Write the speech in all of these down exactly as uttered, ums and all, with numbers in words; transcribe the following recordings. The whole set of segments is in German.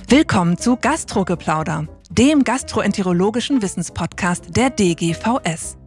Willkommen zu Gastrogeplauder, dem gastroenterologischen Wissenspodcast der D G V S.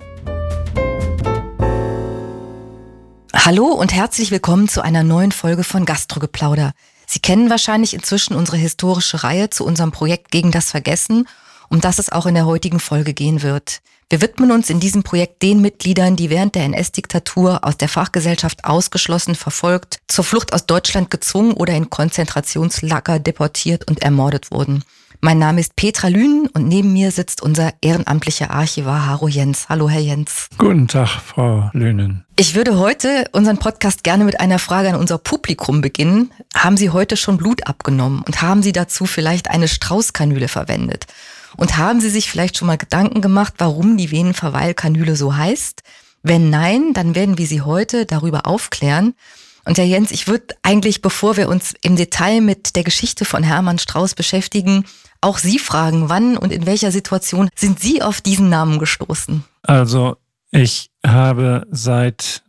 Hallo und herzlich willkommen zu einer neuen Folge von Gastrogeplauder. Sie kennen wahrscheinlich inzwischen unsere historische Reihe zu unserem Projekt gegen das Vergessen, um das es auch in der heutigen Folge gehen wird. Wir widmen uns in diesem Projekt den Mitgliedern, die während der N S-Diktatur aus der Fachgesellschaft ausgeschlossen, verfolgt, zur Flucht aus Deutschland gezwungen oder in Konzentrationslager deportiert und ermordet wurden. Mein Name ist Petra Lünen und neben mir sitzt unser ehrenamtlicher Archivar Haro Jens. Hallo, Herr Jens. Guten Tag, Frau Lünen. Ich würde heute unseren Podcast gerne mit einer Frage an unser Publikum beginnen. Haben Sie heute schon Blut abgenommen und haben Sie dazu vielleicht eine Straußkanüle verwendet? Und haben Sie sich vielleicht schon mal Gedanken gemacht, warum die Venenverweilkanüle so heißt? Wenn nein, dann werden wir Sie heute darüber aufklären. Und Herr Jens, ich würde eigentlich, bevor wir uns im Detail mit der Geschichte von Hermann Strauß beschäftigen, auch Sie fragen, wann und in welcher Situation sind Sie auf diesen Namen gestoßen? Also ich habe seit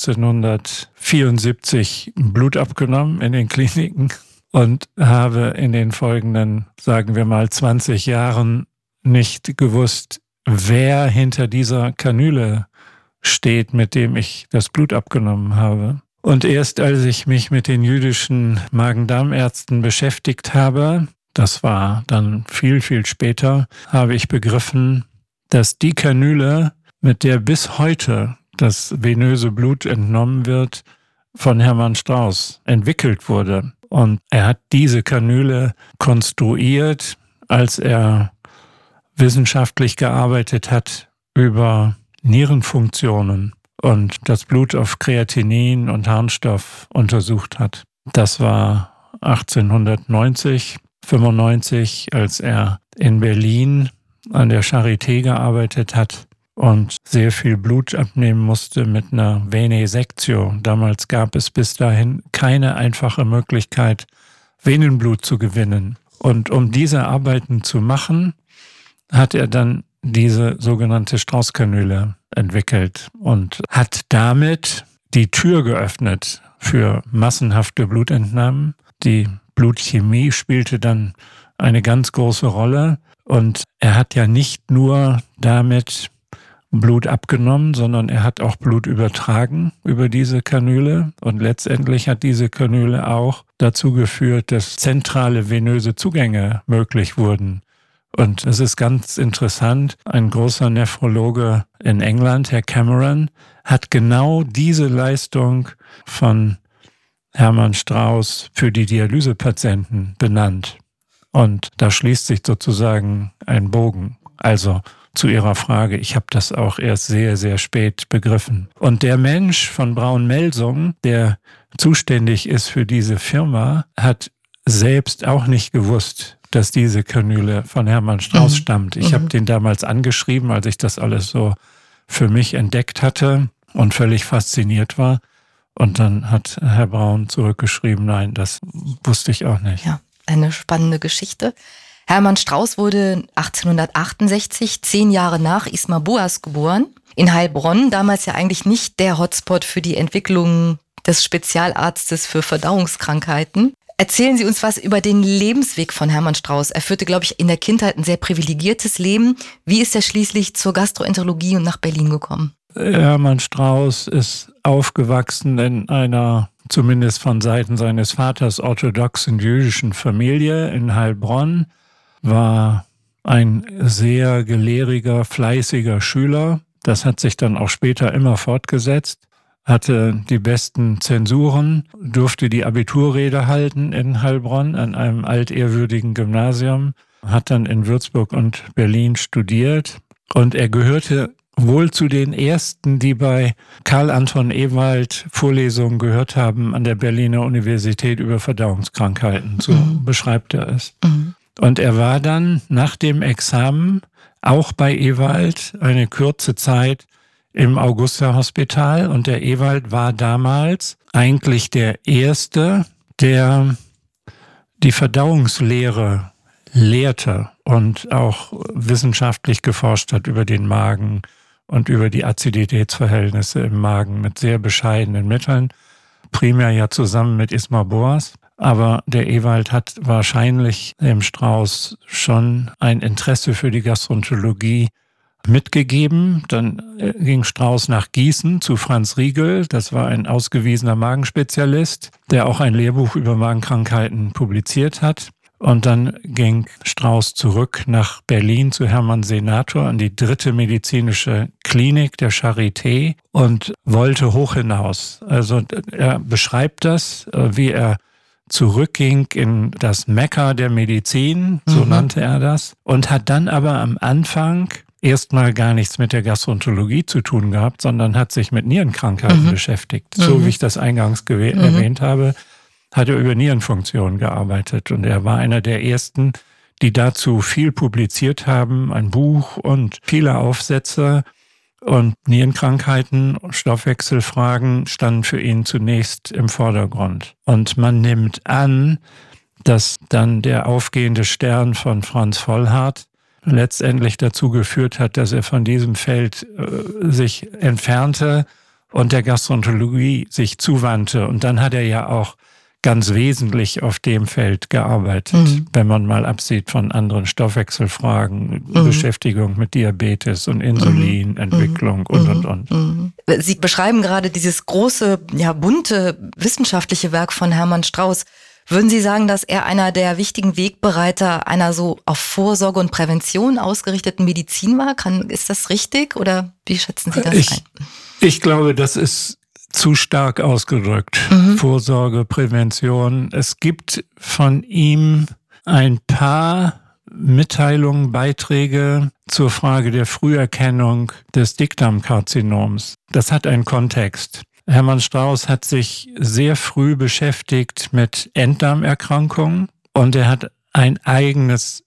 neunzehnhundertvierundsiebzig Blut abgenommen in den Kliniken und habe in den folgenden, sagen wir mal, zwanzig Jahren nicht gewusst, wer hinter dieser Kanüle steht, mit dem ich das Blut abgenommen habe. Und erst als ich mich mit den jüdischen Magen-Darm-Ärzten beschäftigt habe, das war dann viel, viel später, habe ich begriffen, dass die Kanüle, mit der bis heute das venöse Blut entnommen wird, von Hermann Strauß entwickelt wurde. Und er hat diese Kanüle konstruiert, als er wissenschaftlich gearbeitet hat über Nierenfunktionen und das Blut auf Kreatinin und Harnstoff untersucht hat. Das war achtzehnhundertneunzig, fünfundneunzig, als er in Berlin an der Charité gearbeitet hat und sehr viel Blut abnehmen musste mit einer Venesektio. Damals gab es bis dahin keine einfache Möglichkeit, Venenblut zu gewinnen. Und um diese Arbeiten zu machen, hat er dann diese sogenannte Straußkanüle entwickelt und hat damit die Tür geöffnet für massenhafte Blutentnahmen. Die Blutchemie spielte dann eine ganz große Rolle und er hat ja nicht nur damit Blut abgenommen, sondern er hat auch Blut übertragen über diese Kanüle und letztendlich hat diese Kanüle auch dazu geführt, dass zentrale venöse Zugänge möglich wurden. Und es ist ganz interessant, ein großer Nephrologe in England, Herr Cameron, hat genau diese Leistung von Hermann Strauß für die Dialysepatienten benannt. Und da schließt sich sozusagen ein Bogen. Also zu Ihrer Frage, ich habe das auch erst sehr, sehr spät begriffen. Und der Mensch von Braun-Melsung, der zuständig ist für diese Firma, hat selbst auch nicht gewusst, dass diese Kanüle von Hermann Strauß mhm. stammt. Ich mhm. habe den damals angeschrieben, als ich das alles so für mich entdeckt hatte und völlig fasziniert war. Und dann hat Herr Braun zurückgeschrieben, nein, das wusste ich auch nicht. Ja, eine spannende Geschichte. Hermann Strauß wurde achtzehnhundertachtundsechzig, zehn Jahre nach Ismar Boas geboren. In Heilbronn, damals ja eigentlich nicht der Hotspot für die Entwicklung des Spezialarztes für Verdauungskrankheiten. Erzählen Sie uns was über den Lebensweg von Hermann Strauß. Er führte, glaube ich, in der Kindheit ein sehr privilegiertes Leben. Wie ist er schließlich zur Gastroenterologie und nach Berlin gekommen? Hermann Strauß ist aufgewachsen in einer, zumindest von Seiten seines Vaters, orthodoxen jüdischen Familie in Heilbronn, war ein sehr gelehriger, fleißiger Schüler. Das hat sich dann auch später immer fortgesetzt. Hatte die besten Zensuren, durfte die Abiturrede halten in Heilbronn an einem altehrwürdigen Gymnasium, hat dann in Würzburg und Berlin studiert und er gehörte wohl zu den ersten, die bei Karl Anton Ewald Vorlesungen gehört haben an der Berliner Universität über Verdauungskrankheiten, so mhm. beschreibt er es. Mhm. Und er war dann nach dem Examen auch bei Ewald eine kurze Zeit im Augusta-Hospital und der Ewald war damals eigentlich der Erste, der die Verdauungslehre lehrte und auch wissenschaftlich geforscht hat über den Magen und über die Aziditätsverhältnisse im Magen mit sehr bescheidenen Mitteln, primär ja zusammen mit Ismar Boas. Aber der Ewald hat wahrscheinlich dem Strauß schon ein Interesse für die Gastroenterologie mitgegeben. Dann ging Strauß nach Gießen zu Franz Riegel. Das war ein ausgewiesener Magenspezialist, der auch ein Lehrbuch über Magenkrankheiten publiziert hat. Und dann ging Strauß zurück nach Berlin zu Hermann Senator an die dritte medizinische Klinik der Charité und wollte hoch hinaus. Also er beschreibt das, wie er zurückging in das Mekka der Medizin, so mhm. nannte er das, und hat dann aber am Anfang erstmal gar nichts mit der Gastroenterologie zu tun gehabt, sondern hat sich mit Nierenkrankheiten mhm. beschäftigt. Mhm. So wie ich das eingangs gew- mhm. erwähnt habe, hat er über Nierenfunktion gearbeitet. Und er war einer der ersten, die dazu viel publiziert haben, ein Buch und viele Aufsätze. Und Nierenkrankheiten, Stoffwechselfragen standen für ihn zunächst im Vordergrund. Und man nimmt an, dass dann der aufgehende Stern von Franz Vollhardt letztendlich dazu geführt hat, dass er von diesem Feld äh, sich entfernte und der Gastroenterologie sich zuwandte. Und dann hat er ja auch ganz wesentlich auf dem Feld gearbeitet, mhm. wenn man mal absieht von anderen Stoffwechselfragen, mhm. Beschäftigung mit Diabetes und Insulinentwicklung mhm. und, und, und. Mhm. Sie beschreiben gerade dieses große, ja, bunte wissenschaftliche Werk von Hermann Strauß. Würden Sie sagen, dass er einer der wichtigen Wegbereiter einer so auf Vorsorge und Prävention ausgerichteten Medizin war? Kann, ist das richtig oder wie schätzen Sie das ich, ein? Ich glaube, das ist zu stark ausgedrückt. Mhm. Vorsorge, Prävention. Es gibt von ihm ein paar Mitteilungen, Beiträge zur Frage der Früherkennung des Dickdarmkarzinoms. Das hat einen Kontext. Hermann Strauß hat sich sehr früh beschäftigt mit Enddarmerkrankungen und er hat ein eigenes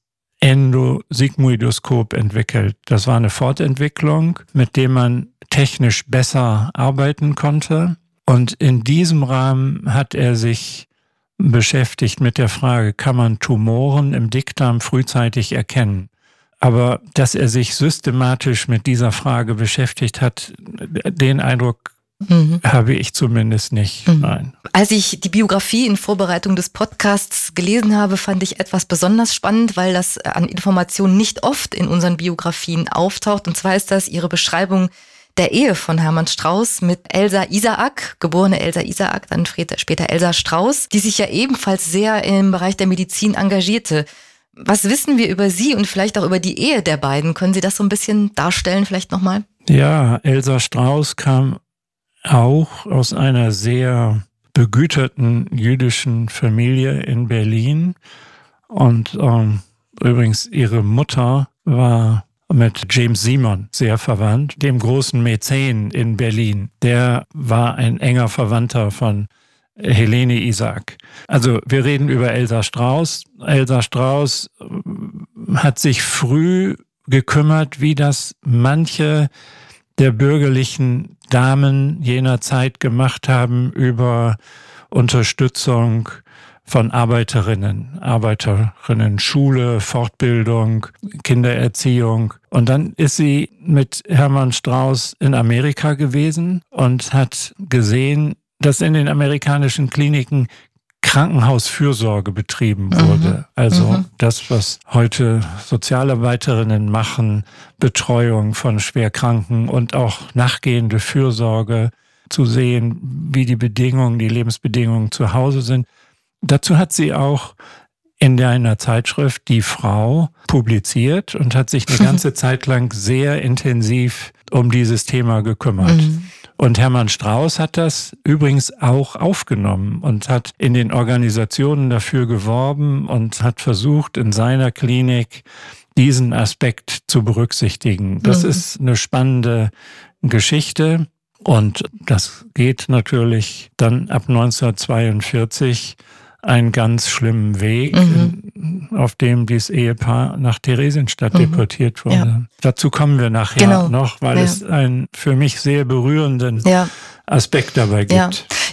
Endosigmoidoskop entwickelt. Das war eine Fortentwicklung, mit dem man technisch besser arbeiten konnte. Und in diesem Rahmen hat er sich beschäftigt mit der Frage, kann man Tumoren im Dickdarm frühzeitig erkennen? Aber dass er sich systematisch mit dieser Frage beschäftigt hat, den Eindruck Mhm. habe ich zumindest nicht. Mhm. Nein. Als ich die Biografie in Vorbereitung des Podcasts gelesen habe, fand ich etwas besonders spannend, weil das an Informationen nicht oft in unseren Biografien auftaucht. Und zwar ist das Ihre Beschreibung der Ehe von Hermann Strauß mit Elsa Isaak, geborene Elsa Isaak, dann später Elsa Strauß, die sich ja ebenfalls sehr im Bereich der Medizin engagierte. Was wissen wir über sie und vielleicht auch über die Ehe der beiden? Können Sie das so ein bisschen darstellen vielleicht nochmal? Ja, Elsa Strauß kam auch aus einer sehr begüterten jüdischen Familie in Berlin. Und ähm, übrigens ihre Mutter war mit James Simon sehr verwandt, dem großen Mäzen in Berlin. Der war ein enger Verwandter von Helene Isaak. Also wir reden über Elsa Strauß. Elsa Strauß hat sich früh gekümmert, wie das manche der bürgerlichen Damen jener Zeit gemacht haben über Unterstützung von Arbeiterinnen, Arbeiterinnen, Schule, Fortbildung, Kindererziehung. Und dann ist sie mit Hermann Strauß in Amerika gewesen und hat gesehen, dass in den amerikanischen Kliniken Krankenhausfürsorge betrieben wurde. Mhm. Also mhm. das, was heute Sozialarbeiterinnen machen, Betreuung von Schwerkranken und auch nachgehende Fürsorge, zu sehen, wie die Bedingungen, die Lebensbedingungen zu Hause sind. Dazu hat sie auch in einer Zeitschrift Die Frau publiziert und hat sich eine ganze Zeit lang sehr intensiv um dieses Thema gekümmert. Mhm. Und Hermann Strauß hat das übrigens auch aufgenommen und hat in den Organisationen dafür geworben und hat versucht, in seiner Klinik diesen Aspekt zu berücksichtigen. Das mhm. ist eine spannende Geschichte und das geht natürlich dann ab neunzehnhundertzweiundvierzig einen ganz schlimmen Weg, mhm. auf dem dieses Ehepaar nach Theresienstadt mhm. deportiert wurde. Ja. Dazu kommen wir nachher genau. noch, weil ja. es einen für mich sehr berührenden ja. Aspekt dabei gibt. Ja.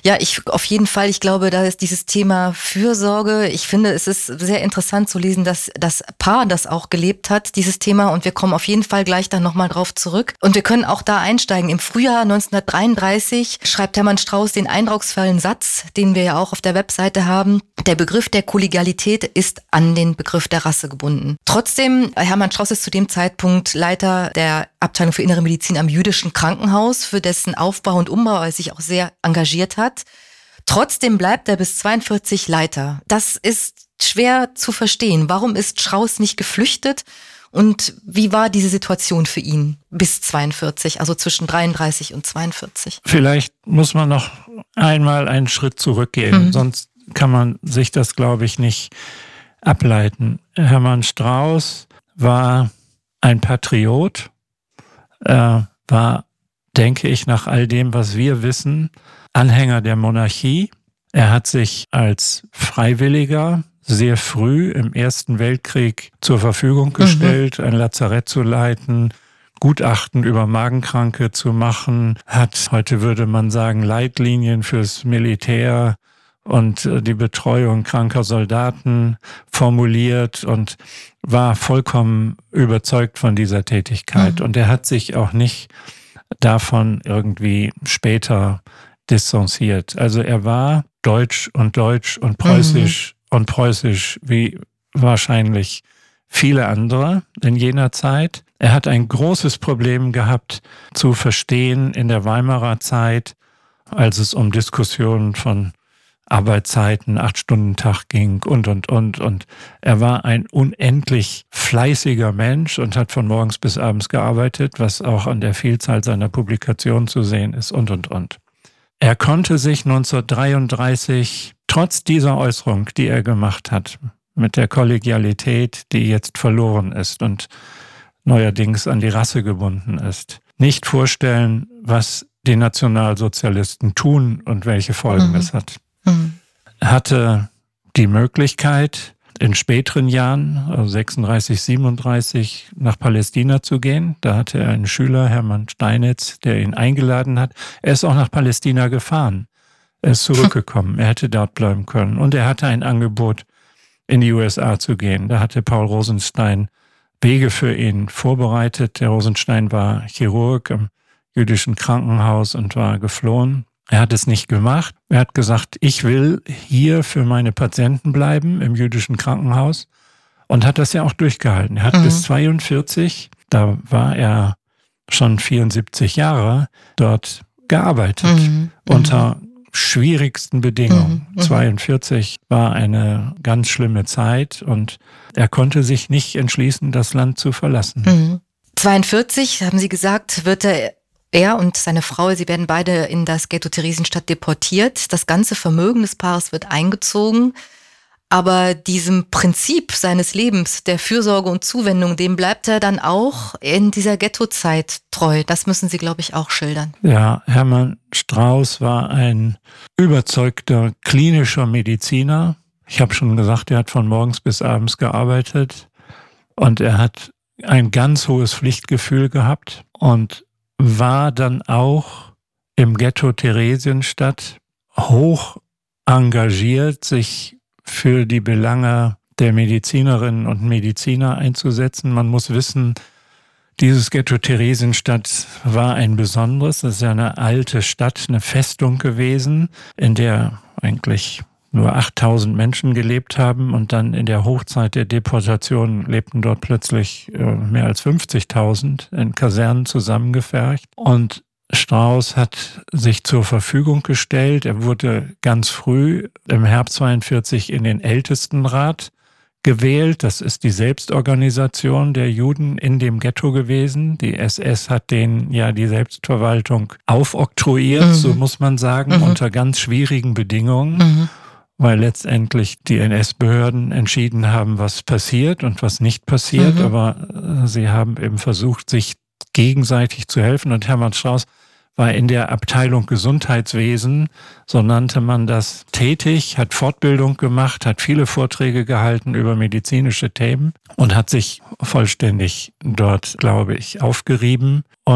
Ja, ich auf jeden Fall. Ich glaube, da ist dieses Thema Fürsorge. Ich finde, es ist sehr interessant zu lesen, dass das Paar das auch gelebt hat, dieses Thema. Und wir kommen auf jeden Fall gleich dann nochmal drauf zurück. Und wir können auch da einsteigen. Im Frühjahr neunzehnhundertdreiunddreißig schreibt Hermann Strauß den eindrucksvollen Satz, den wir ja auch auf der Webseite haben. Der Begriff der Kollegialität ist an den Begriff der Rasse gebunden. Trotzdem, Hermann Strauß ist zu dem Zeitpunkt Leiter der Abteilung für Innere Medizin am Jüdischen Krankenhaus, für dessen Aufbau und Umbau er sich auch sehr engagiert hat. Trotzdem bleibt er bis zweiundvierzig Leiter. Das ist schwer zu verstehen. Warum ist Strauß nicht geflüchtet? Und wie war diese Situation für ihn bis zweiundvierzig, also zwischen dreiunddreißig und zweiundvierzig? Vielleicht muss man noch einmal einen Schritt zurückgehen, mhm. sonst kann man sich das, glaube ich, nicht ableiten. Hermann Strauß war ein Patriot, er war, denke ich, nach all dem, was wir wissen, Anhänger der Monarchie. Er hat sich als Freiwilliger sehr früh im Ersten Weltkrieg zur Verfügung gestellt, mhm. ein Lazarett zu leiten, Gutachten über Magenkranke zu machen, hat, heute würde man sagen, Leitlinien fürs Militär und die Betreuung kranker Soldaten formuliert und war vollkommen überzeugt von dieser Tätigkeit. Mhm. Und er hat sich auch nicht davon irgendwie später distanziert. Also er war deutsch und deutsch und preußisch mhm. und preußisch wie wahrscheinlich viele andere in jener Zeit. Er hat ein großes Problem gehabt zu verstehen in der Weimarer Zeit, als es um Diskussionen von Arbeitszeiten, Acht-Stunden-Tag ging und, und, und. Und er war ein unendlich fleißiger Mensch und hat von morgens bis abends gearbeitet, was auch an der Vielzahl seiner Publikationen zu sehen ist und, und, und. Er konnte sich neunzehnhundertdreiunddreißig, trotz dieser Äußerung, die er gemacht hat, mit der Kollegialität, die jetzt verloren ist und neuerdings an die Rasse gebunden ist, nicht vorstellen, was die Nationalsozialisten tun und welche Folgen mhm. es hat. Mhm. Er hatte die Möglichkeit, in späteren Jahren, also sechsunddreißig, siebenunddreißig, nach Palästina zu gehen. Da hatte er einen Schüler, Hermann Steinitz, der ihn eingeladen hat. Er ist auch nach Palästina gefahren. Er ist zurückgekommen. Er hätte dort bleiben können. Und er hatte ein Angebot, in die U S A zu gehen. Da hatte Paul Rosenstein Wege für ihn vorbereitet. Der Rosenstein war Chirurg im jüdischen Krankenhaus und war geflohen. Er hat es nicht gemacht. Er hat gesagt, ich will hier für meine Patienten bleiben im jüdischen Krankenhaus und hat das ja auch durchgehalten. Er hat mhm. bis zweiundvierzig, da war er schon vierundsiebzig Jahre, dort gearbeitet mhm. unter schwierigsten Bedingungen. Mhm. zweiundvierzig war eine ganz schlimme Zeit und er konnte sich nicht entschließen, das Land zu verlassen. Mhm. zweiundvierzig, haben Sie gesagt, wird er Er und seine Frau, sie werden beide in das Ghetto Theresienstadt deportiert. Das ganze Vermögen des Paares wird eingezogen. Aber diesem Prinzip seines Lebens, der Fürsorge und Zuwendung, dem bleibt er dann auch in dieser Ghettozeit treu. Das müssen Sie, glaube ich, auch schildern. Ja, Hermann Strauß war ein überzeugter klinischer Mediziner. Ich habe schon gesagt, er hat von morgens bis abends gearbeitet. Und er hat ein ganz hohes Pflichtgefühl gehabt und war dann auch im Ghetto Theresienstadt hoch engagiert, sich für die Belange der Medizinerinnen und Mediziner einzusetzen. Man muss wissen, dieses Ghetto Theresienstadt war ein besonderes, das ist ja eine alte Stadt, eine Festung gewesen, in der eigentlich nur achttausend Menschen gelebt haben und dann in der Hochzeit der Deportation lebten dort plötzlich äh, mehr als fünfzigtausend in Kasernen zusammengefercht. Und Strauß hat sich zur Verfügung gestellt. Er wurde ganz früh im Herbst zweiundvierzig in den Ältestenrat gewählt. Das ist die Selbstorganisation der Juden in dem Ghetto gewesen. Die S S hat denen ja die Selbstverwaltung aufoktroyiert, mhm. so muss man sagen, mhm. unter ganz schwierigen Bedingungen. Mhm. Weil letztendlich die N S-Behörden entschieden haben, was passiert und was nicht passiert. Mhm. Aber sie haben eben versucht, sich gegenseitig zu helfen. Und Hermann Strauß war in der Abteilung Gesundheitswesen, so nannte man das, tätig, hat Fortbildung gemacht, hat viele Vorträge gehalten über medizinische Themen und hat sich vollständig dort, glaube ich, aufgerieben. Und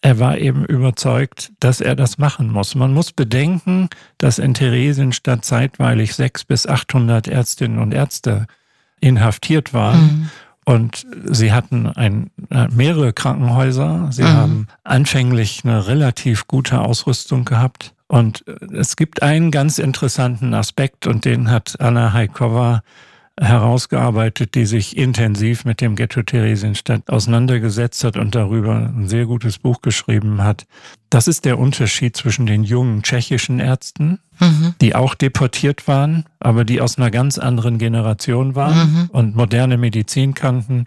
er war eben überzeugt, dass er das machen muss. Man muss bedenken, dass in Theresienstadt zeitweilig sechshundert bis achthundert Ärztinnen und Ärzte inhaftiert waren. Mhm. Und sie hatten ein, mehrere Krankenhäuser. Sie mhm. haben anfänglich eine relativ gute Ausrüstung gehabt. Und es gibt einen ganz interessanten Aspekt, und den hat Anna Hajkova herausgearbeitet, die sich intensiv mit dem Ghetto Theresienstadt auseinandergesetzt hat und darüber ein sehr gutes Buch geschrieben hat. Das ist der Unterschied zwischen den jungen tschechischen Ärzten, mhm. die auch deportiert waren, aber die aus einer ganz anderen Generation waren mhm. und moderne Medizin kannten,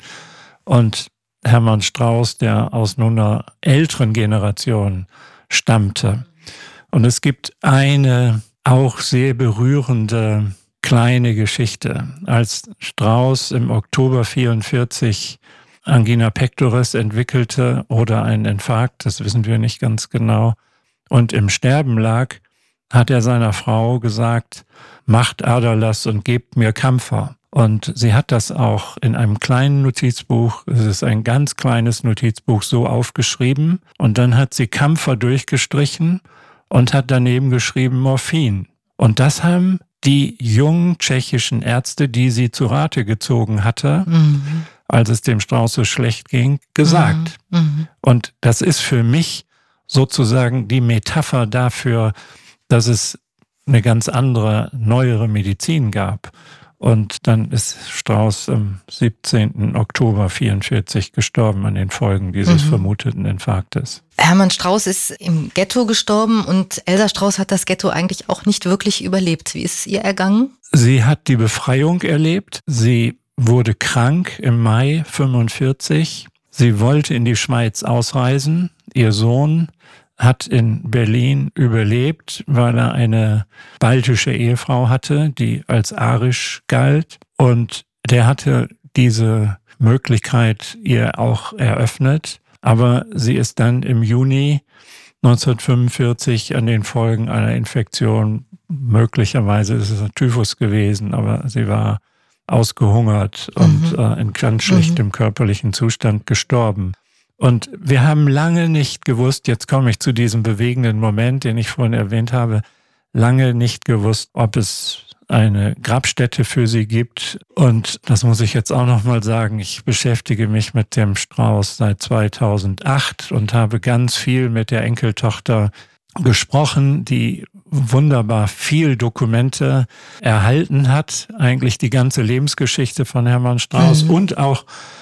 und Hermann Strauß, der aus nur einer älteren Generation stammte. Und es gibt eine auch sehr berührende kleine Geschichte. Als Strauß im Oktober vierundvierzig Angina pectoris entwickelte oder einen Infarkt, das wissen wir nicht ganz genau, und im Sterben lag, hat er seiner Frau gesagt, macht Aderlass und gebt mir Kampfer. Und sie hat das auch in einem kleinen Notizbuch, es ist ein ganz kleines Notizbuch, so aufgeschrieben. Und dann hat sie Kampfer durchgestrichen und hat daneben geschrieben Morphin. Und das haben die jungen tschechischen Ärzte, die sie zu Rate gezogen hatte, mhm. als es dem Strauß so schlecht ging, gesagt. Mhm. Mhm. Und das ist für mich sozusagen die Metapher dafür, dass es eine ganz andere, neuere Medizin gab. Und dann ist Strauß am siebzehnten Oktober vierundvierzig gestorben an den Folgen dieses mhm. vermuteten Infarktes. Hermann Strauß ist im Ghetto gestorben und Elsa Strauß hat das Ghetto eigentlich auch nicht wirklich überlebt. Wie ist es ihr ergangen? Sie hat die Befreiung erlebt. Sie wurde krank im Mai fünfundvierzig. Sie wollte in die Schweiz ausreisen. Ihr Sohn hat in Berlin überlebt, weil er eine baltische Ehefrau hatte, die als arisch galt. Und der hatte diese Möglichkeit ihr auch eröffnet. Aber sie ist dann im Juni neunzehnhundertfünfundvierzig an den Folgen einer Infektion, möglicherweise ist es ein Typhus gewesen, aber sie war ausgehungert und mhm. äh, in ganz schlechtem mhm. körperlichen Zustand gestorben. Und wir haben lange nicht gewusst, jetzt komme ich zu diesem bewegenden Moment, den ich vorhin erwähnt habe, lange nicht gewusst, ob es eine Grabstätte für sie gibt. Und das muss ich jetzt auch nochmal sagen, ich beschäftige mich mit dem Strauß seit zweitausendacht und habe ganz viel mit der Enkeltochter gesprochen, die wunderbar viel Dokumente erhalten hat, eigentlich die ganze Lebensgeschichte von Hermann Strauß mhm. und auch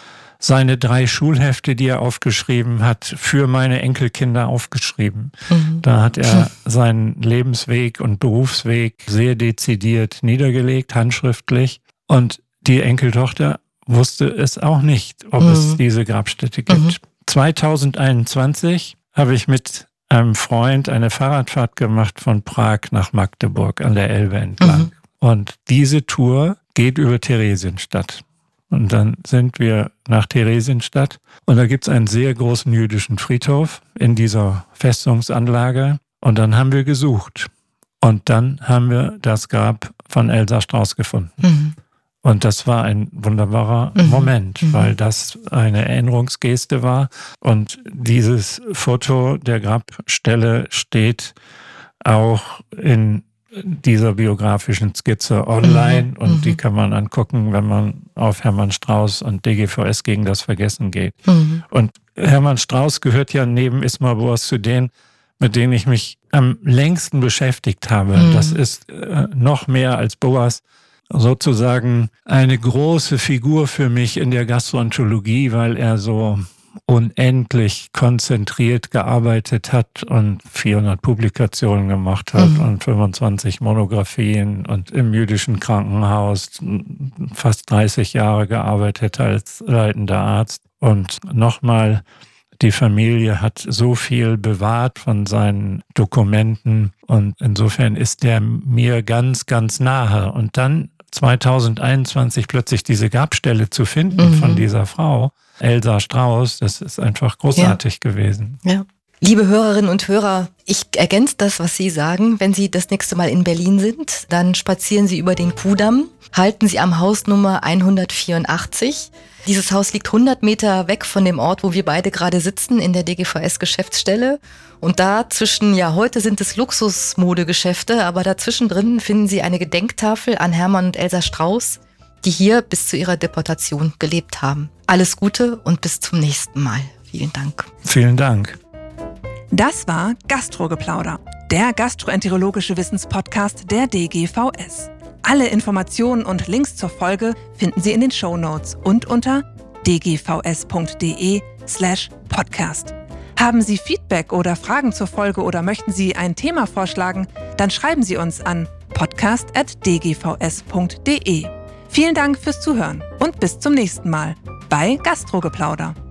seine drei Schulhefte, die er aufgeschrieben hat, für meine Enkelkinder aufgeschrieben. Mhm. Da hat er seinen Lebensweg und Berufsweg sehr dezidiert niedergelegt, handschriftlich. Und die Enkeltochter wusste es auch nicht, ob mhm. es diese Grabstätte gibt. Mhm. zweitausendeinundzwanzig habe ich mit einem Freund eine Fahrradfahrt gemacht von Prag nach Magdeburg an der Elbe entlang. Mhm. Und diese Tour geht über Theresienstadt. Und dann sind wir nach Theresienstadt und da gibt es einen sehr großen jüdischen Friedhof in dieser Festungsanlage. Und dann haben wir gesucht. Und dann haben wir das Grab von Elsa Strauß gefunden. Mhm. Und das war ein wunderbarer mhm. Moment, mhm. weil das eine Erinnerungsgeste war. Und dieses Foto der Grabstelle steht auch in dieser biografischen Skizze online mhm. und mhm. die kann man angucken, wenn man auf Hermann Strauß und D G V S gegen das Vergessen geht. Mhm. Und Hermann Strauß gehört ja neben Ismar Boas zu denen, mit denen ich mich am längsten beschäftigt habe. Mhm. Das ist äh, noch mehr als Boas sozusagen eine große Figur für mich in der Gastroenterologie, weil er so unendlich konzentriert gearbeitet hat und vierhundert Publikationen gemacht hat mhm. und fünfundzwanzig Monographien und im jüdischen Krankenhaus fast dreißig Jahre gearbeitet als leitender Arzt. Und nochmal, die Familie hat so viel bewahrt von seinen Dokumenten und insofern ist der mir ganz, ganz nahe. Und dann zweitausendeinundzwanzig plötzlich diese Grabstelle zu finden mhm. von dieser Frau, Elsa Strauß, das ist einfach großartig ja. gewesen. Ja. Liebe Hörerinnen und Hörer, ich ergänze das, was Sie sagen. Wenn Sie das nächste Mal in Berlin sind, dann spazieren Sie über den Kudamm, halten Sie am Hausnummer hundertvierundachtzig. Dieses Haus liegt hundert Meter weg von dem Ort, wo wir beide gerade sitzen, in der D G V S-Geschäftsstelle. Und dazwischen, ja, heute sind es Luxusmodegeschäfte, aber dazwischen drin finden Sie eine Gedenktafel an Hermann und Elsa Strauß, die hier bis zu ihrer Deportation gelebt haben. Alles Gute und bis zum nächsten Mal. Vielen Dank. Vielen Dank. Das war Gastrogeplauder, der gastroenterologische Wissenspodcast der D G V S. Alle Informationen und Links zur Folge finden Sie in den Shownotes und unter d g v s punkt d e slash podcast. Haben Sie Feedback oder Fragen zur Folge oder möchten Sie ein Thema vorschlagen, dann schreiben Sie uns an podcast at d g v s punkt d e. Vielen Dank fürs Zuhören und bis zum nächsten Mal bei Gastrogeplauder.